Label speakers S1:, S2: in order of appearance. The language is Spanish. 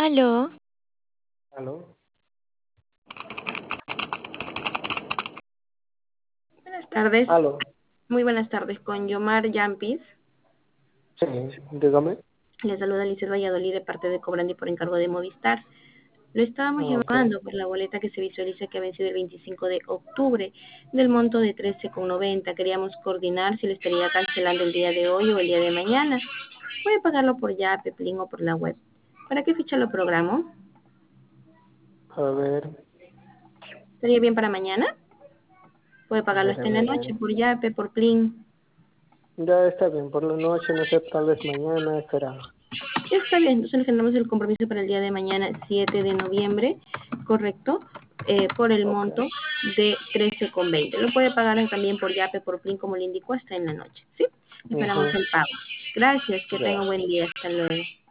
S1: Aló,
S2: ¿Aló?
S3: Buenas tardes,
S2: ¿Aló?
S3: muy buenas tardes con Yomar Yampis.
S2: Sí, dígame.
S3: Le saluda Lizeth Valladolid de parte de Cobrandi por encargo de Movistar. Lo estábamos
S2: Ok,
S3: llamando por la boleta que se visualiza que ha vencido el 25 de octubre del monto de 13,90. Queríamos coordinar si lo estaría cancelando el día de hoy o el día de mañana. Puede pagarlo por Yape, Plin o por la web. ¿Para qué fecha lo programo?
S2: a ver,
S3: ¿Estaría bien para mañana? Puede
S2: a
S3: pagarlo
S2: ver, a
S3: hasta en la
S2: ver.
S3: noche por Yape, por Plin.
S2: Ya está bien, por la noche, no sé, tal vez mañana será.
S3: Está bien, entonces le generamos el compromiso para el día de mañana, 7 de noviembre, correcto, por el
S2: Ok,
S3: monto de 13,20. Lo puede pagar también por Yape, por Plin, como le indicó, hasta en la noche, ¿sí? Esperamos
S2: ujú,
S3: el pago. Gracias, que tenga un
S2: ya.
S3: buen día. Hasta luego.